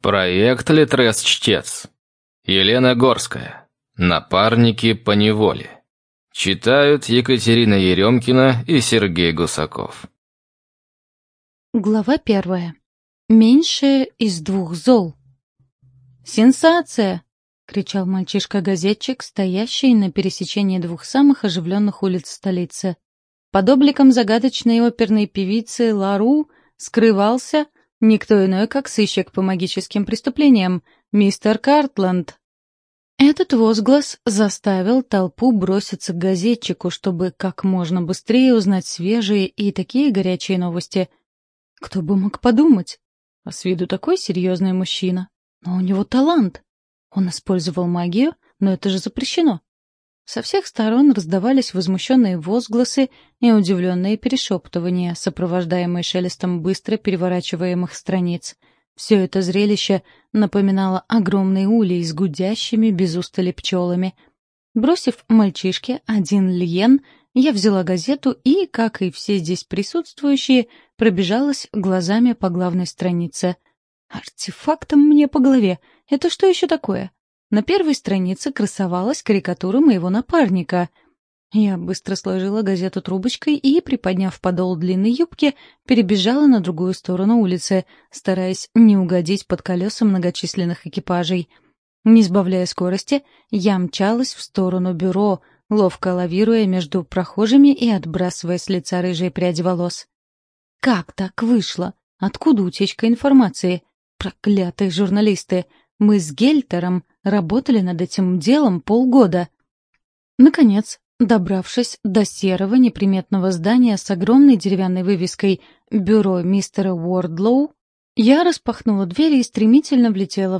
Проект «Литрес-чтец». Елена Горская. Напарники по неволе. Читают Екатерина Еремкина и Сергей Гусаков. Глава 1. Меньшее из двух зол. «Сенсация!» — кричал мальчишка-газетчик, стоящий на пересечении двух самых оживленных улиц столицы. Под обликом загадочной оперной певицы Лару скрывался никто иной, как сыщик по магическим преступлениям, мистер Картланд. Этот возглас заставил толпу броситься к газетчику, чтобы как можно быстрее узнать свежие и такие горячие новости. Кто бы мог подумать? А с виду такой серьезный мужчина. Но у него талант. Он использовал магию, но это же запрещено. Со всех сторон раздавались возмущенные возгласы и удивленные перешептывания, сопровождаемые шелестом быстро переворачиваемых страниц. Все это зрелище напоминало огромный улей с гудящими без устали пчелами. Бросив мальчишке один льен, я взяла газету и, как и все здесь присутствующие, пробежалась глазами по главной странице. Артефактом мне по голове. Это что еще такое? На первой странице красовалась карикатура моего напарника. Я быстро сложила газету трубочкой и, приподняв подол длинной юбки, перебежала на другую сторону улицы, стараясь не угодить под колеса многочисленных экипажей. Не сбавляя скорости, я мчалась в сторону бюро, ловко лавируя между прохожими и отбрасывая с лица рыжие пряди волос. Как так вышло? Откуда утечка информации? Проклятые журналисты! Мы с Гельтером работали над этим делом полгода. Наконец, добравшись до серого неприметного здания с огромной деревянной вывеской «Бюро мистера Уордлоу», я распахнула дверь и стремительно влетела